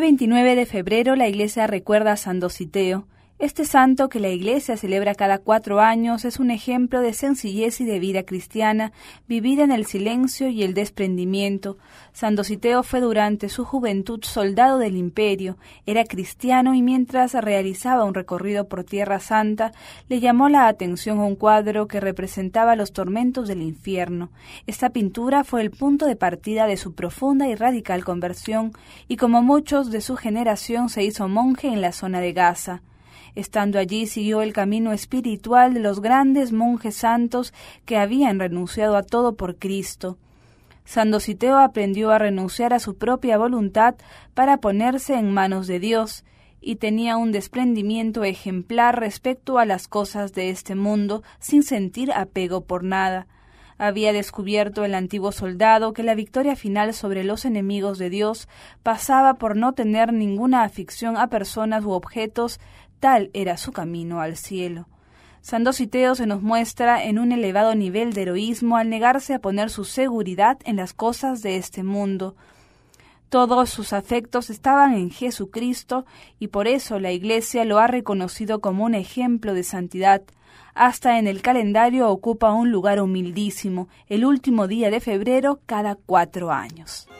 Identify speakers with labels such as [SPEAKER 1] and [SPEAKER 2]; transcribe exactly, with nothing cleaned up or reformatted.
[SPEAKER 1] veintinueve de febrero la Iglesia recuerda a San Dositeo. Este santo que la Iglesia celebra cada cuatro años es un ejemplo de sencillez y de vida cristiana, vivida en el silencio y el desprendimiento. San Dositeo fue durante su juventud soldado del imperio, era cristiano y mientras realizaba un recorrido por Tierra Santa, le llamó la atención un cuadro que representaba los tormentos del infierno. Esta pintura fue el punto de partida de su profunda y radical conversión, y como muchos de su generación se hizo monje en la zona de Gaza. Estando allí siguió el camino espiritual de los grandes monjes santos que habían renunciado a todo por Cristo. San Dositeo aprendió a renunciar a su propia voluntad para ponerse en manos de Dios, y tenía un desprendimiento ejemplar respecto a las cosas de este mundo, sin sentir apego por nada. Había descubierto el antiguo soldado que la victoria final sobre los enemigos de Dios pasaba por no tener ninguna afición a personas u objetos. Tal era su camino al cielo. San Dositeo se nos muestra en un elevado nivel de heroísmo al negarse a poner su seguridad en las cosas de este mundo. Todos sus afectos estaban en Jesucristo y por eso la Iglesia lo ha reconocido como un ejemplo de santidad. Hasta en el calendario ocupa un lugar humildísimo, el último día de febrero cada cuatro años.